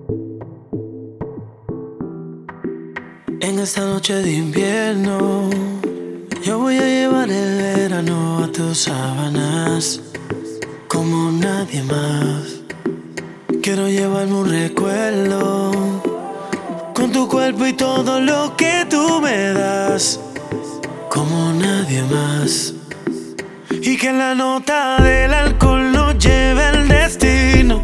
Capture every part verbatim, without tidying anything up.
En esta noche de invierno, yo voy a llevar el verano a tus sábanas como nadie más. Quiero llevarme un recuerdo con tu cuerpo y todo lo que tú me das como nadie más. Y que la nota del alcohol nos lleve al destino,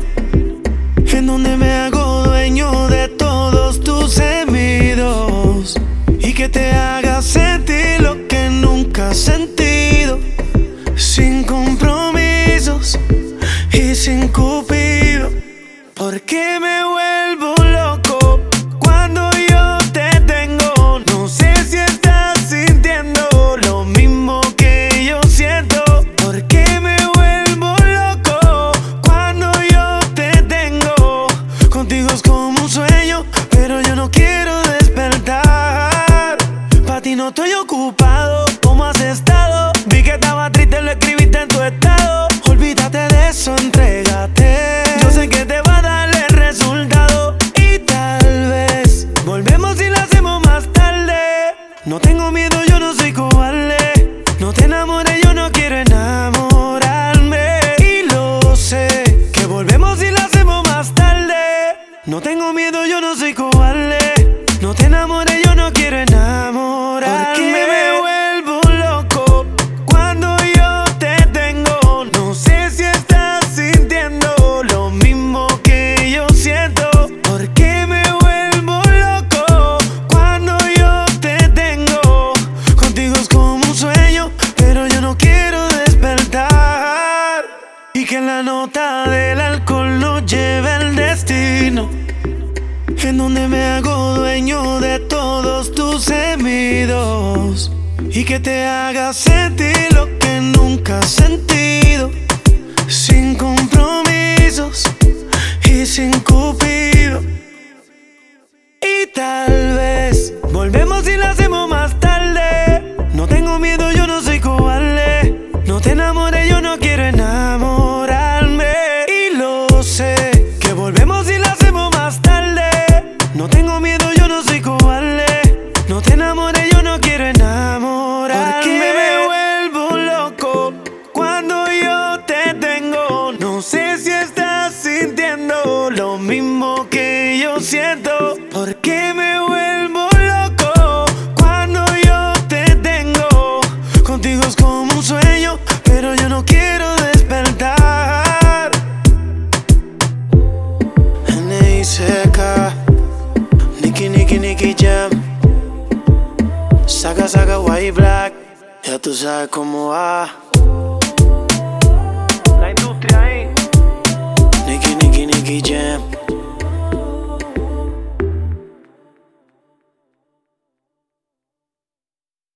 en donde me hago dueño de todos tus gemidos, y que te haga sentir lo que nunca has sentido, sin compromisos y sin cupido. Porque me vuelvo loco cuando yo te tengo. No sé si estás sintiendo lo mismo que yo siento. Porque me vuelvo loco cuando yo te tengo. Contigo es como un sueño, pero yo no quiero despertar. Pa' ti no estoy ocupado. ¿Cómo has estado? Vi que estaba triste, lo escribiste en tu estado. Olvídate de eso, entrégate. Yo sé que te va a dar el resultado. Y tal vez volvemos y lo hacemos más tarde. No tengo miedo, yo no soy cobarde. No te enamores, yo no quiero enamorarme. Y lo sé, que volvemos y lo hacemos más tarde. No tengo miedo, yo no soy cobarde. No te enamores, yo no quiero enamorarme. Porque me vuelvo loco cuando yo te tengo. No sé si estás sintiendo lo mismo que yo siento. Porque me vuelvo loco cuando yo te tengo. Contigo es como un sueño, pero yo no quiero despertar. Y que la nota del alcohol nos lleve al destino, en donde me hago dueño de todos tus gemidos, y que te haga sentir lo que nunca has sentido, sin compromisos y sin cupido. Y tal vez volvemos y lo hacemos más tarde. No tengo miedo, yo no soy cobarde. No te enamores, yo no quiero enamorarme. Y lo sé, que volvemos y lo hacemos más tarde. No tengo miedo, yo no soy cobarde. No te enamores, yo no quiero enamorarme. Porque me vuelvo loco cuando yo te tengo. No sé si estás sintiendo lo mismo que yo siento. Porque me vuelvo loco cuando yo te tengo. Contigo es como un sueño, pero yo no quiero despertar. N I C K, Nicky, Nicky, Nicky Jam, Saga, Saga, White Black. Ya tú sabes cómo va.